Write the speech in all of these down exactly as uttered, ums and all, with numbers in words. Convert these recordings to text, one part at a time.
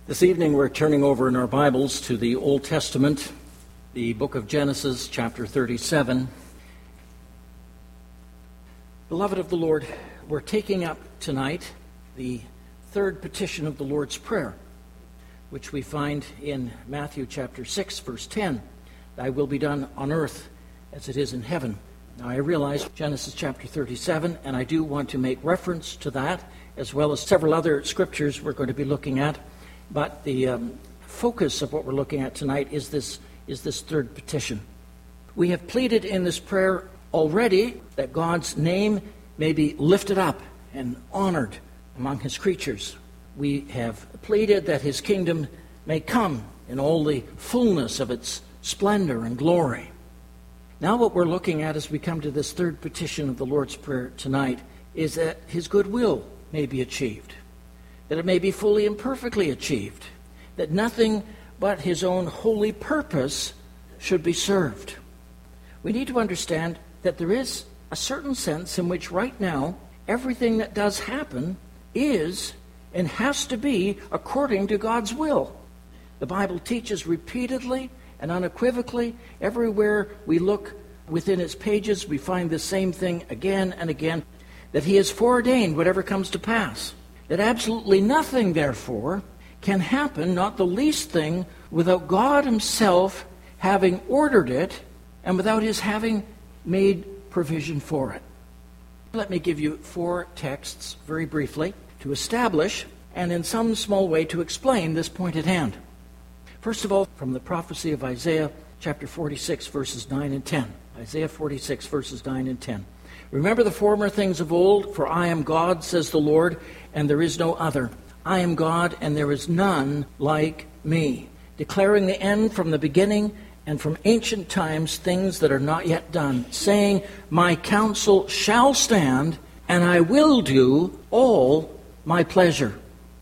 This evening we're turning over in our Bibles to the Old Testament, the book of Genesis, chapter thirty-seven. Beloved of the Lord, we're taking up tonight the third petition of the Lord's Prayer, which we find in Matthew chapter six, verse ten. Thy will be done on earth as it is in heaven. Now I realize Genesis chapter thirty-seven, and I do want to make reference to that, as well as several other scriptures we're going to be looking at. But the um, focus of what we're looking at tonight is this, is this third petition. We have pleaded in this prayer already that God's name may be lifted up and honored among his creatures. We have pleaded that his kingdom may come in all the fullness of its splendor and glory. Now what we're looking at as we come to this third petition of the Lord's Prayer tonight is that his goodwill may be achieved, that it may be fully and perfectly achieved, that nothing but his own holy purpose should be served. We need to understand that there is a certain sense in which right now everything that does happen is and has to be according to God's will. The Bible teaches repeatedly and unequivocally. Everywhere we look within its pages, we find the same thing again and again, that he has foreordained whatever comes to pass. That absolutely nothing, therefore, can happen, not the least thing, without God himself having ordered it and without his having made provision for it. Let me give you four texts very briefly to establish and in some small way to explain this point at hand. First of all, from the prophecy of Isaiah chapter forty-six, verses nine and ten. Isaiah forty-six, verses nine and ten. Remember the former things of old, for I am God, says the Lord, and there is no other. I am God, and there is none like me, declaring the end from the beginning and from ancient times things that are not yet done, saying, my counsel shall stand, and I will do all my pleasure.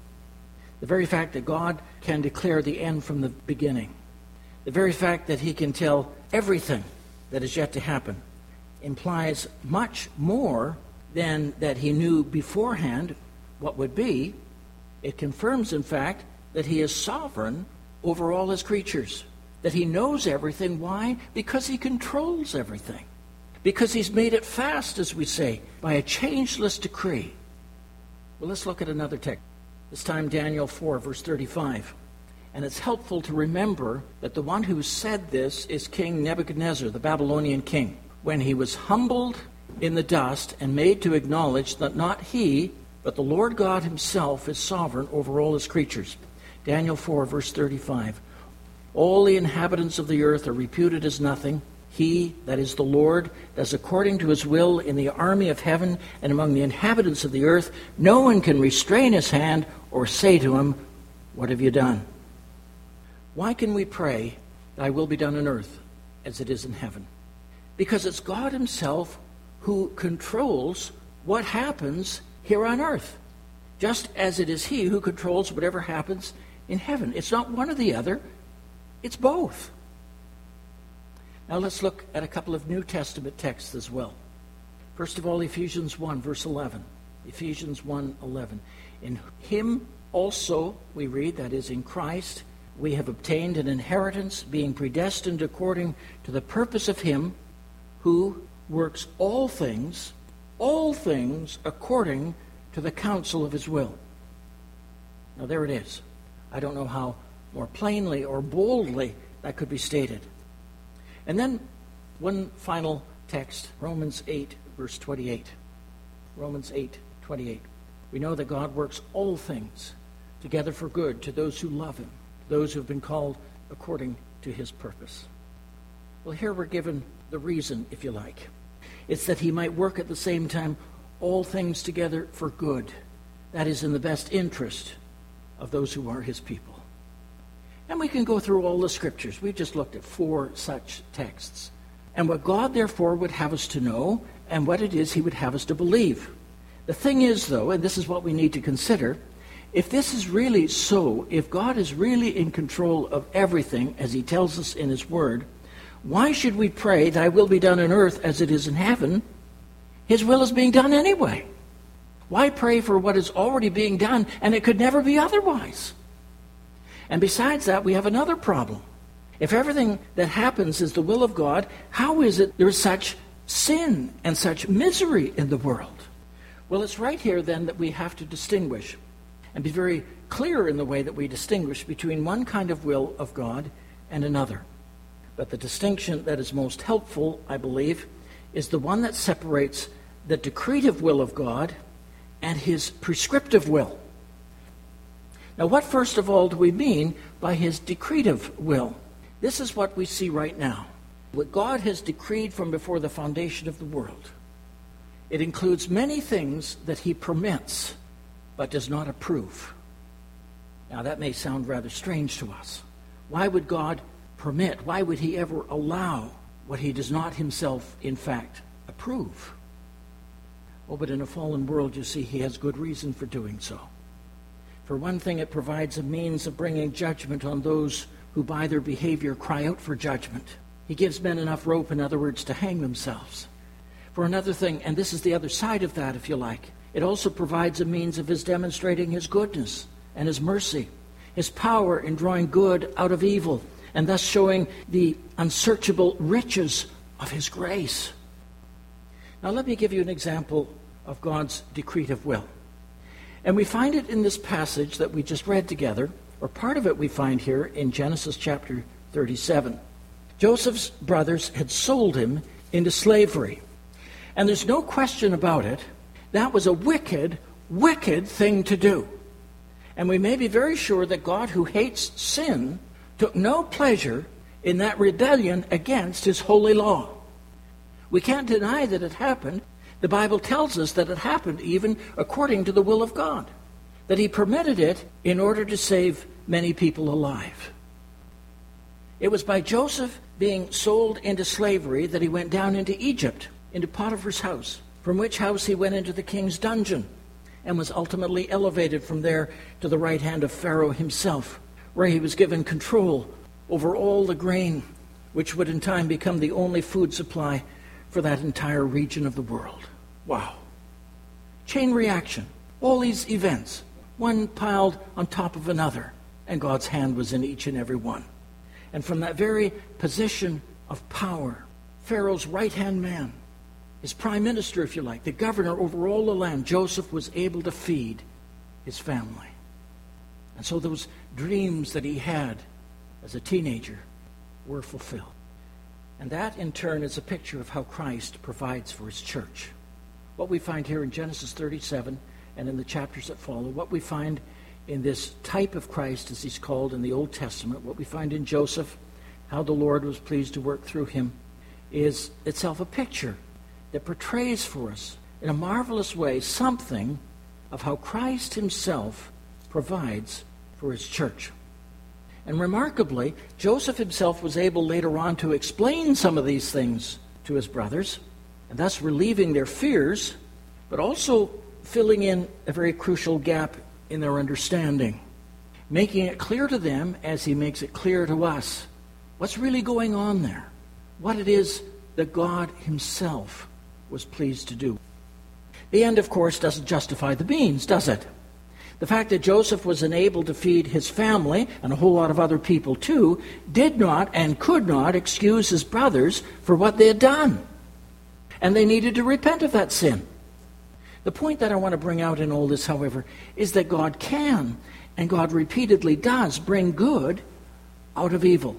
The very fact that God can declare the end from the beginning, the very fact that he can tell everything that is yet to happen, implies much more than that he knew beforehand what would be. It confirms, in fact, that he is sovereign over all his creatures, that he knows everything. Why? Because he controls everything. Because he's made it fast, as we say, by a changeless decree. Well, let's look at another text. This time Daniel four, verse thirty-five. And it's helpful to remember that the one who said this is King Nebuchadnezzar, the Babylonian king, when he was humbled in the dust and made to acknowledge that not he, but the Lord God himself is sovereign over all his creatures. Daniel four, verse thirty-five. All the inhabitants of the earth are reputed as nothing. He, that is the Lord, does according to his will in the army of heaven and among the inhabitants of the earth. No one can restrain his hand or say to him, what have you done? Why can we pray, thy will be done on earth as it is in heaven? Because it's God himself who controls what happens here on earth, just as it is he who controls whatever happens in heaven. It's not one or the other, it's both. Now let's look at a couple of New Testament texts as well. First of all, Ephesians one, verse eleven. Ephesians one, eleven. In him also, we read, that is in Christ, we have obtained an inheritance, being predestined according to the purpose of him who works all things, all things according to the counsel of his will. Now there it is. I don't know how more plainly or boldly that could be stated. And then one final text, Romans eight, verse twenty-eight. Romans eight, twenty-eight. We know that God works all things together for good to those who love him, to those who have been called according to his purpose. Well, here we're given the reason, if you like. It's that he might work at the same time all things together for good. That is in the best interest of those who are his people. And we can go through all the scriptures. We've just looked at four such texts. And what God, therefore, would have us to know and what it is he would have us to believe. The thing is, though, and this is what we need to consider, if this is really so, if God is really in control of everything, as he tells us in his word, why should we pray, thy will be done on earth as it is in heaven? His will is being done anyway. Why pray for what is already being done and it could never be otherwise? And besides that, we have another problem. If everything that happens is the will of God, how is it there is such sin and such misery in the world? Well, it's right here then that we have to distinguish and be very clear in the way that we distinguish between one kind of will of God and another. But the distinction that is most helpful, I believe, is the one that separates the decretive will of God and his prescriptive will. Now, what first of all do we mean by his decretive will? This is what we see right now. What God has decreed from before the foundation of the world. It includes many things that he permits, but does not approve. Now, that may sound rather strange to us. Why would God permit? Why would he ever allow what he does not himself, in fact, approve? Oh, but in a fallen world, you see, he has good reason for doing so. For one thing, it provides a means of bringing judgment on those who by their behavior cry out for judgment. He gives men enough rope, in other words, to hang themselves. For another thing, and this is the other side of that, if you like, it also provides a means of his demonstrating his goodness and his mercy, his power in drawing good out of evil, and thus showing the unsearchable riches of his grace. Now let me give you an example of God's decretive will. And we find it in this passage that we just read together, or part of it we find here in Genesis chapter thirty-seven. Joseph's brothers had sold him into slavery. And there's no question about it, that was a wicked, wicked thing to do. And we may be very sure that God, who hates sin, took no pleasure in that rebellion against his holy law. We can't deny that it happened. The Bible tells us that it happened even according to the will of God, that he permitted it in order to save many people alive. It was by Joseph being sold into slavery that he went down into Egypt, into Potiphar's house, from which house he went into the king's dungeon and was ultimately elevated from there to the right hand of Pharaoh himself, where he was given control over all the grain, which would in time become the only food supply for that entire region of the world. Wow. Chain reaction. All these events, one piled on top of another, and God's hand was in each and every one. And from that very position of power, Pharaoh's right-hand man, his prime minister, if you like, the governor over all the land, Joseph was able to feed his family. And so those dreams that he had as a teenager were fulfilled. And that, in turn, is a picture of how Christ provides for his church. What we find here in Genesis thirty-seven and in the chapters that follow, what we find in this type of Christ, as he's called in the Old Testament, what we find in Joseph, how the Lord was pleased to work through him, is itself a picture that portrays for us in a marvelous way something of how Christ himself provides for his church. And remarkably, Joseph himself was able later on to explain some of these things to his brothers, and thus relieving their fears, but also filling in a very crucial gap in their understanding, making it clear to them as he makes it clear to us what's really going on there, what it is that God himself was pleased to do. The end, of course, doesn't justify the means, does it? The fact that Joseph was unable to feed his family, and a whole lot of other people too, did not and could not excuse his brothers for what they had done. And they needed to repent of that sin. The point that I want to bring out in all this, however, is that God can, and God repeatedly does, bring good out of evil.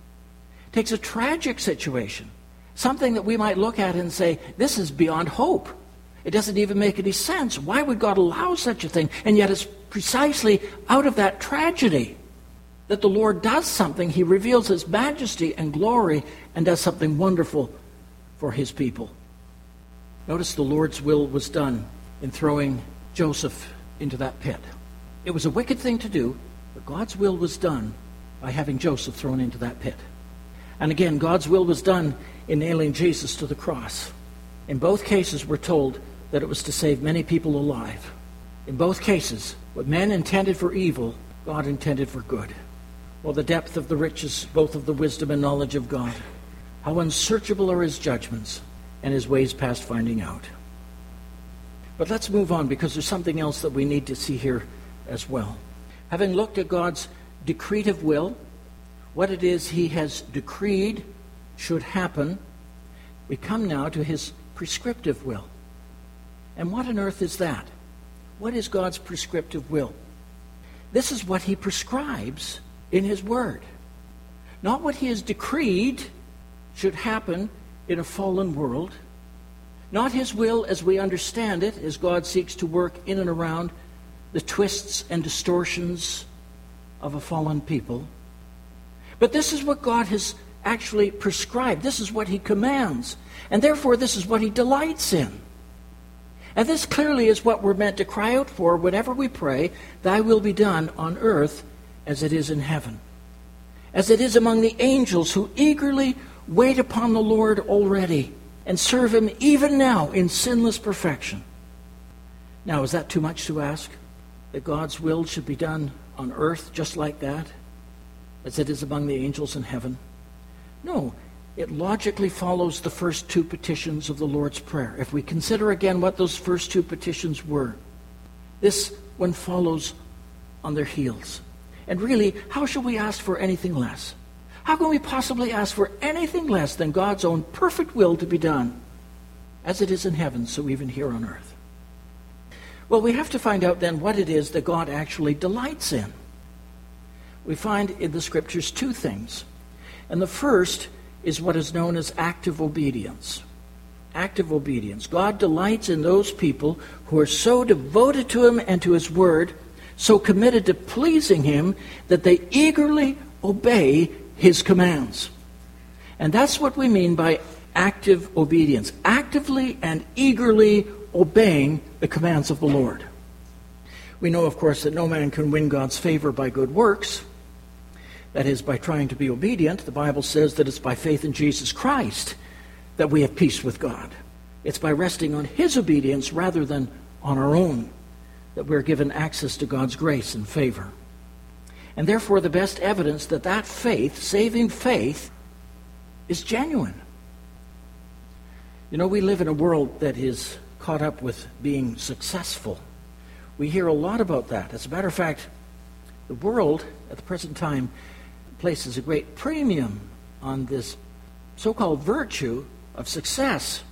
It takes a tragic situation, something that we might look at and say, this is beyond hope. It doesn't even make any sense. Why would God allow such a thing? And yet it's precisely out of that tragedy that the Lord does something. He reveals his majesty and glory and does something wonderful for his people. Notice the Lord's will was done in throwing Joseph into that pit. It was a wicked thing to do, but God's will was done by having Joseph thrown into that pit. And again, God's will was done in nailing Jesus to the cross. In both cases, we're told that it was to save many people alive. In both cases, what men intended for evil, God intended for good. Well, the depth of the riches, both of the wisdom and knowledge of God. How unsearchable are his judgments, and his ways past finding out. But let's move on, because there's something else that we need to see here as well. Having looked at God's decretive will, what it is he has decreed should happen, we come now to his prescriptive will. And what on earth is that? What is God's prescriptive will? This is what he prescribes in his word. Not what he has decreed should happen in a fallen world. Not his will as we understand it, as God seeks to work in and around the twists and distortions of a fallen people. But this is what God has actually prescribed. This is what he commands. And therefore, this is what he delights in. And this clearly is what we're meant to cry out for whenever we pray, "Thy will be done on earth as it is in heaven." As it is among the angels who eagerly wait upon the Lord already and serve him even now in sinless perfection. Now, is that too much to ask? That God's will should be done on earth just like that, as it is among the angels in heaven? No, it logically follows the first two petitions of the Lord's Prayer. If we consider again what those first two petitions were, this one follows on their heels. And really, how shall we ask for anything less? How can we possibly ask for anything less than God's own perfect will to be done, as it is in heaven, so even here on earth? Well, we have to find out then what it is that God actually delights in. We find in the Scriptures two things. And the first is what is known as active obedience. Active obedience. God delights in those people who are so devoted to him and to his word, so committed to pleasing him, that they eagerly obey his commands. And that's what we mean by active obedience. Actively and eagerly obeying the commands of the Lord. We know, of course, that no man can win God's favor by good works. That is, by trying to be obedient. The Bible says that it's by faith in Jesus Christ that we have peace with God. It's by resting on his obedience rather than on our own that we're given access to God's grace and favor. And therefore, the best evidence that that faith, saving faith, is genuine. You know, we live in a world that is caught up with being successful. We hear a lot about that. As a matter of fact, the world at the present time places a great premium on this so-called virtue of success.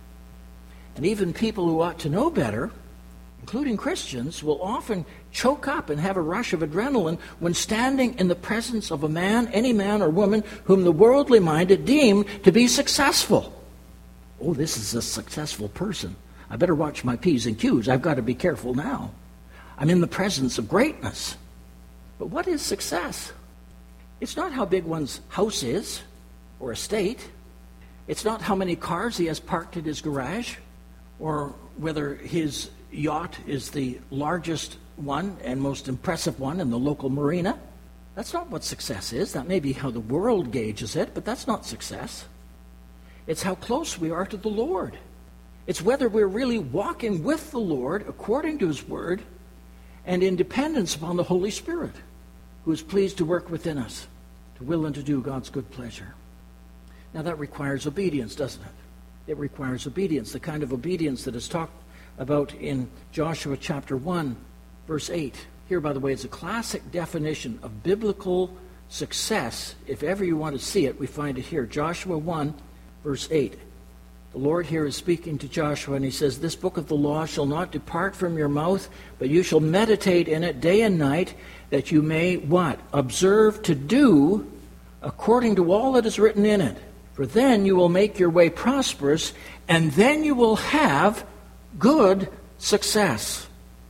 And even people who ought to know better, including Christians, will often choke up and have a rush of adrenaline when standing in the presence of a man, any man or woman, whom the worldly minded deem to be successful. Oh, this is a successful person. I better watch my P's and Q's. I've got to be careful now. I'm in the presence of greatness. But what is success? It's not how big one's house is or estate. It's not how many cars he has parked in his garage, or whether his yacht is the largest one and most impressive one in the local marina. That's not what success is. That may be how the world gauges it, but that's not success. It's how close we are to the Lord. It's whether we're really walking with the Lord according to his word and in dependence upon the Holy Spirit, who is pleased to work within us, to will and to do God's good pleasure. Now that requires obedience, doesn't it? It requires obedience, the kind of obedience that is talked about in Joshua chapter one, verse eight. Here, by the way, is a classic definition of biblical success. If ever you want to see it, we find it here. Joshua one, verse eight. The Lord here is speaking to Joshua, and he says, "This book of the law shall not depart from your mouth, but you shall meditate in it day and night, that you may," what? "Observe to do according to all that is written in it. For then you will make your way prosperous, and then you will have good success."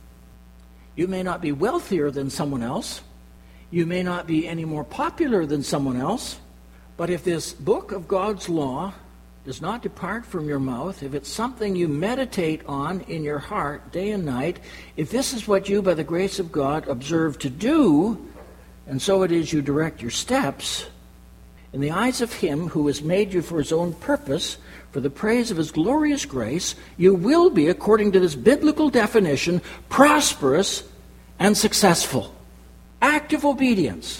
You may not be wealthier than someone else. You may not be any more popular than someone else. But if this book of God's law does not depart from your mouth, if it's something you meditate on in your heart day and night, if this is what you, by the grace of God, observe to do, and so it is you direct your steps, in the eyes of him who has made you for his own purpose, for the praise of his glorious grace, you will be, according to this biblical definition, prosperous and successful. Active obedience.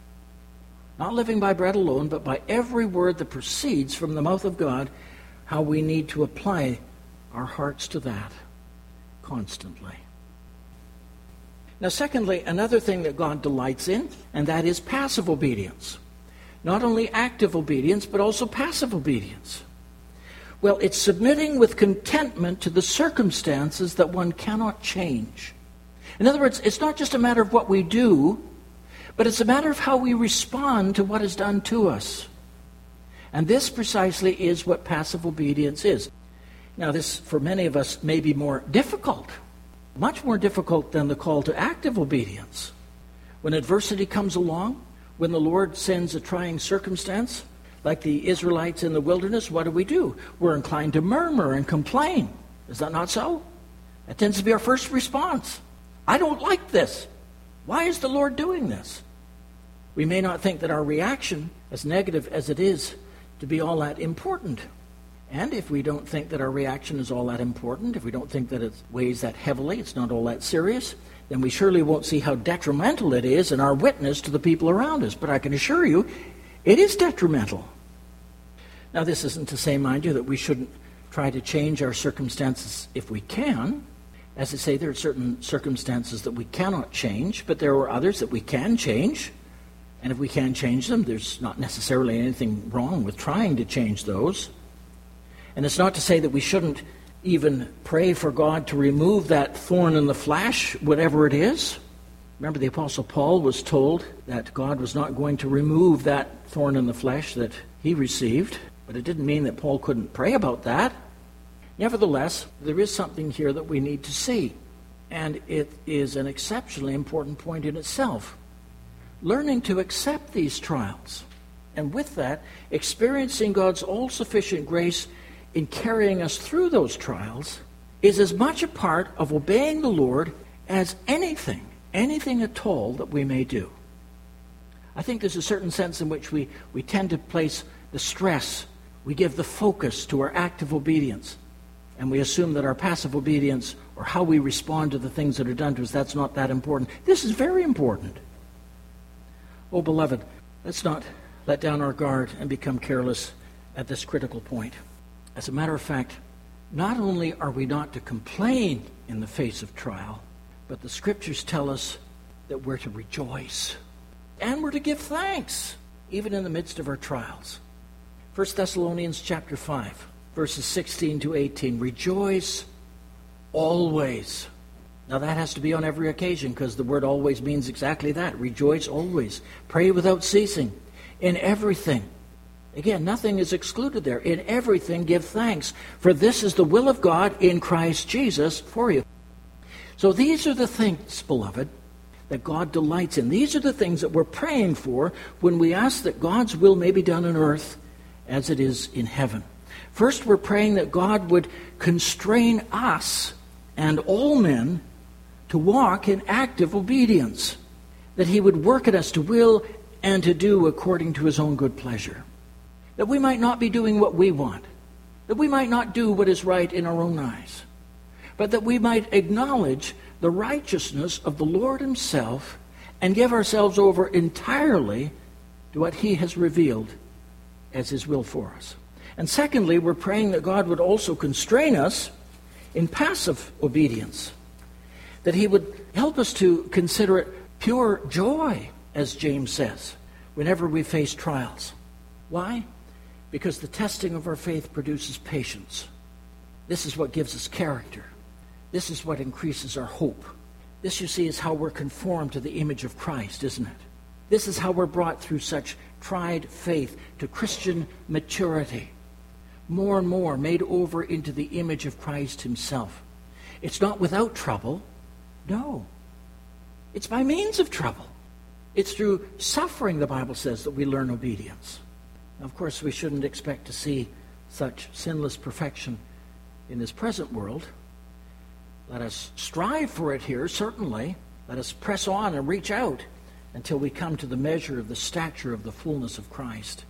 Not living by bread alone, but by every word that proceeds from the mouth of God, how we need to apply our hearts to that constantly. Now, secondly, another thing that God delights in, and that is passive obedience. Not only active obedience, but also passive obedience. Well, it's submitting with contentment to the circumstances that one cannot change. In other words, it's not just a matter of what we do, but it's a matter of how we respond to what is done to us. And this precisely is what passive obedience is. Now, this, for many of us, may be more difficult, much more difficult than the call to active obedience. When adversity comes along, when the Lord sends a trying circumstance, like the Israelites in the wilderness, what do we do? We're inclined to murmur and complain. Is that not so? That tends to be our first response. I don't like this. Why is the Lord doing this? We may not think that our reaction, as negative as it is, to be all that important. And if we don't think that our reaction is all that important, if we don't think that it weighs that heavily, it's not all that serious, then we surely won't see how detrimental it is in our witness to the people around us. But I can assure you, it is detrimental. Now, this isn't to say, mind you, that we shouldn't try to change our circumstances if we can. As I say, there are certain circumstances that we cannot change, but there are others that we can change. And if we can change them, there's not necessarily anything wrong with trying to change those. And it's not to say that we shouldn't even pray for God to remove that thorn in the flesh, whatever it is. Remember, the Apostle Paul was told that God was not going to remove that thorn in the flesh that he received, but it didn't mean that Paul couldn't pray about that. Nevertheless, there is something here that we need to see, and it is an exceptionally important point in itself. Learning to accept these trials, and with that, experiencing God's all-sufficient grace in carrying us through those trials, is as much a part of obeying the Lord as anything, anything at all that we may do. I think there's a certain sense in which we, we tend to place the stress, we give the focus to our active obedience, and we assume that our passive obedience, or how we respond to the things that are done to us, that's not that important. This is very important. Oh, beloved, let's not let down our guard and become careless at this critical point. As a matter of fact, not only are we not to complain in the face of trial, but the Scriptures tell us that we're to rejoice. And we're to give thanks, even in the midst of our trials. First Thessalonians chapter five, verses sixteen to eighteen. Rejoice always. Now that has to be on every occasion, because the word always means exactly that. Rejoice always. Pray without ceasing. In everything. Again, nothing is excluded there. In everything give thanks, for this is the will of God in Christ Jesus for you. So these are the things, beloved, that God delights in. These are the things that we're praying for when we ask that God's will may be done on earth as it is in heaven. First, we're praying that God would constrain us and all men to walk in active obedience, that he would work at us to will and to do according to his own good pleasure, that we might not be doing what we want, that we might not do what is right in our own eyes, but that we might acknowledge the righteousness of the Lord himself and give ourselves over entirely to what he has revealed as his will for us. And secondly, we're praying that God would also constrain us in passive obedience, that he would help us to consider it pure joy, as James says, whenever we face trials. Why? Because the testing of our faith produces patience. This is what gives us character. This is what increases our hope. This, you see, is how we're conformed to the image of Christ, isn't it? This is how we're brought through such tried faith to Christian maturity, more and more made over into the image of Christ himself. It's not without trouble. No. It's by means of trouble. It's through suffering, the Bible says, that we learn obedience. Now, of course, we shouldn't expect to see such sinless perfection in this present world. Let us strive for it here, certainly. Let us press on and reach out until we come to the measure of the stature of the fullness of Christ.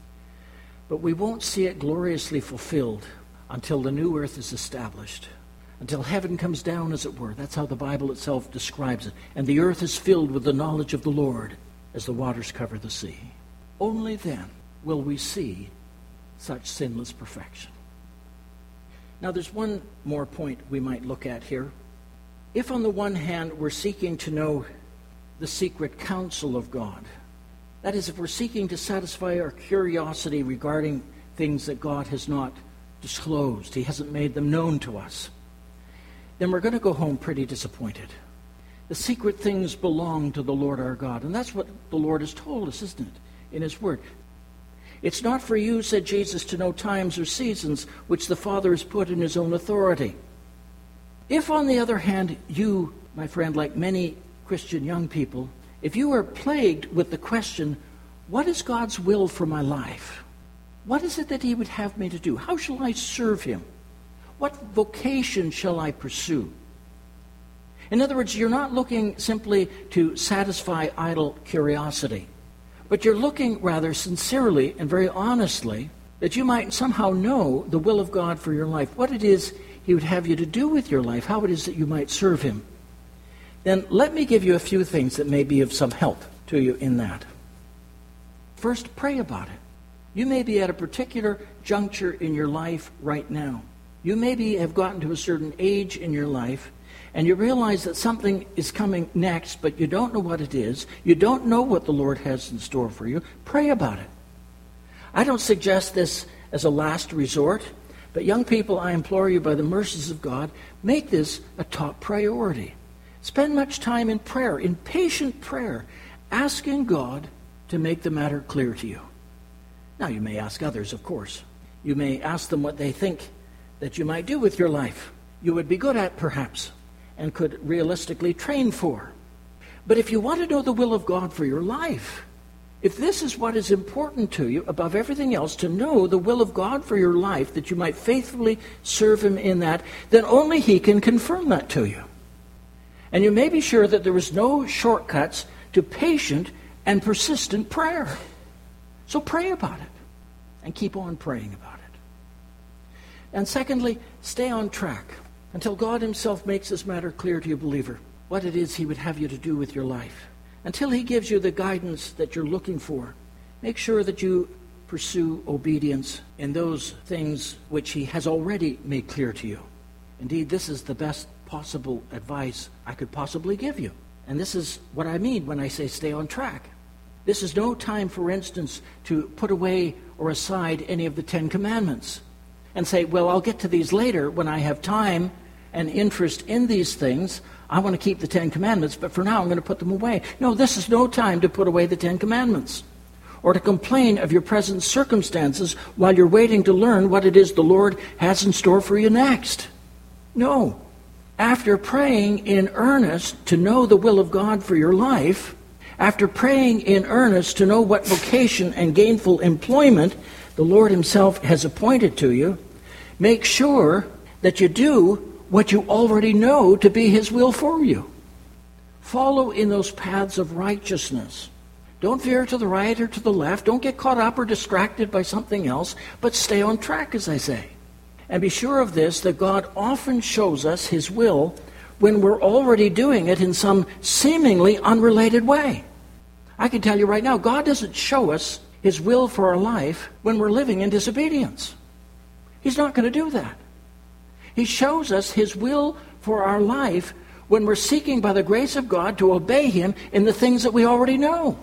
But we won't see it gloriously fulfilled until the new earth is established, until heaven comes down, as it were. That's how the Bible itself describes it. And the earth is filled with the knowledge of the Lord as the waters cover the sea. Only then will we see such sinless perfection. Now, there's one more point we might look at here. If on the one hand we're seeking to know the secret counsel of God, that is, if we're seeking to satisfy our curiosity regarding things that God has not disclosed, He hasn't made them known to us, then we're going to go home pretty disappointed. The secret things belong to the Lord our God, and that's what the Lord has told us, isn't it, in His Word. It's not for you, said Jesus, to know times or seasons which the Father has put in His own authority. If, on the other hand, you, my friend, like many Christian young people, if you are plagued with the question, what is God's will for my life? What is it that He would have me to do? How shall I serve Him? What vocation shall I pursue? In other words, you're not looking simply to satisfy idle curiosity, but you're looking rather sincerely and very honestly that you might somehow know the will of God for your life, what it is He would have you to do with your life, how it is that you might serve Him. Then let me give you a few things that may be of some help to you in that. First, pray about it. You may be at a particular juncture in your life right now. You maybe have gotten to a certain age in your life, and you realize that something is coming next, but you don't know what it is. You don't know what the Lord has in store for you. Pray about it. I don't suggest this as a last resort, but young people, I implore you by the mercies of God, make this a top priority. Spend much time in prayer, in patient prayer, asking God to make the matter clear to you. Now, you may ask others, of course. You may ask them what they think that you might do with your life, you would be good at, perhaps, and could realistically train for. But if you want to know the will of God for your life, if this is what is important to you above everything else, to know the will of God for your life, that you might faithfully serve Him in that, then only He can confirm that to you. And you may be sure that there is no shortcuts to patient and persistent prayer. So pray about it, and keep on praying about it. And secondly, stay on track until God Himself makes this matter clear to you, believer, what it is He would have you to do with your life. Until He gives you the guidance that you're looking for, make sure that you pursue obedience in those things which He has already made clear to you. Indeed, this is the best possible advice I could possibly give you. And this is what I mean when I say stay on track. This is no time, for instance, to put away or aside any of the Ten Commandments and say, well, I'll get to these later when I have time and interest in these things. I want to keep the Ten Commandments, but for now I'm going to put them away. No, this is no time to put away the Ten Commandments or to complain of your present circumstances while you're waiting to learn what it is the Lord has in store for you next. No. After praying in earnest to know the will of God for your life, after praying in earnest to know what vocation and gainful employment the Lord Himself has appointed to you, make sure that you do what you already know to be His will for you. Follow in those paths of righteousness. Don't veer to the right or to the left. Don't get caught up or distracted by something else, but stay on track, as I say. And be sure of this, that God often shows us His will when we're already doing it in some seemingly unrelated way. I can tell you right now, God doesn't show us His will for our life when we're living in disobedience. He's not going to do that. He shows us His will for our life when we're seeking by the grace of God to obey Him in the things that we already know.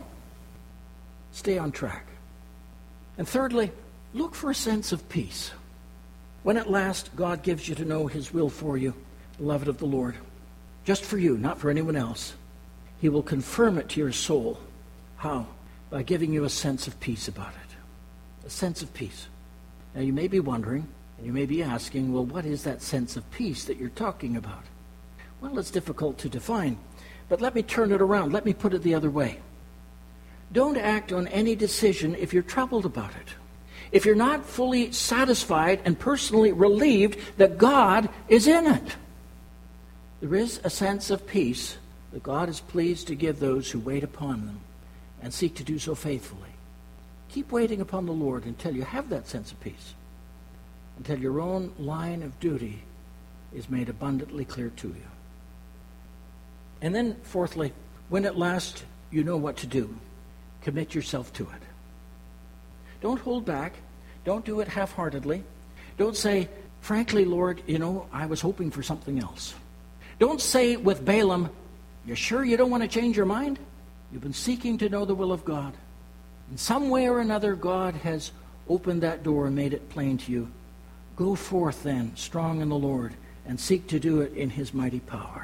Stay on track. And thirdly, look for a sense of peace. When at last God gives you to know His will for you, beloved of the Lord, just for you, not for anyone else, He will confirm it to your soul. How? By giving you a sense of peace about it. A sense of peace. Now you may be wondering, and you may be asking, well, what is that sense of peace that you're talking about? Well, it's difficult to define, but let me turn it around. Let me put it the other way. Don't act on any decision if you're troubled about it. If you're not fully satisfied and personally relieved that God is in it. There is a sense of peace that God is pleased to give those who wait upon them and seek to do so faithfully. Keep waiting upon the Lord until you have that sense of peace, until your own line of duty is made abundantly clear to you. And then, fourthly, when at last you know what to do, commit yourself to it. Don't hold back. Don't do it half-heartedly. Don't say, frankly, Lord, you know, I was hoping for something else. Don't say with Balaam, "You sure you don't want to change your mind? You've been seeking to know the will of God. In some way or another, God has opened that door and made it plain to you. Go forth then, strong in the Lord, and seek to do it in his mighty power."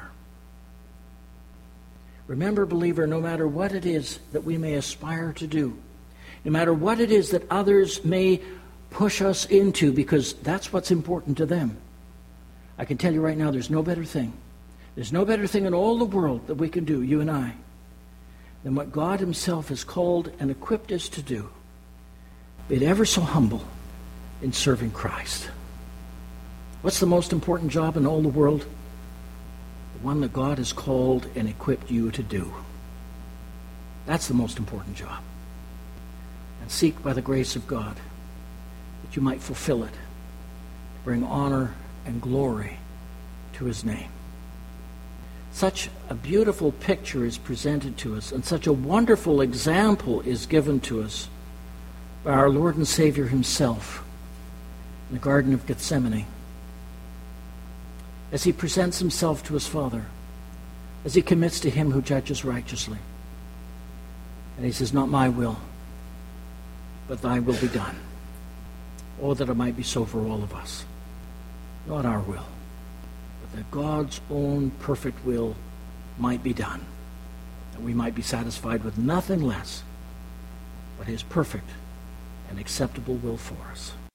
Remember, believer, no matter what it is that we may aspire to do, no matter what it is that others may push us into, because that's what's important to them, I can tell you right now, there's no better thing. There's no better thing in all the world that we can do, you and I, than what God himself has called and equipped us to do. Be it ever so humble in serving Christ. What's the most important job in all the world? The one that God has called and equipped you to do. That's the most important job. And seek by the grace of God that you might fulfill it, to bring honor and glory to his name. Such a beautiful picture is presented to us, and such a wonderful example is given to us by our Lord and Savior himself in the Garden of Gethsemane, as he presents himself to his Father, as he commits to him who judges righteously. And he says, "Not my will, but thy will be done." Oh, that it might be so for all of us. Not our will, but that God's own perfect will might be done, that we might be satisfied with nothing less but his perfect and acceptable will for us.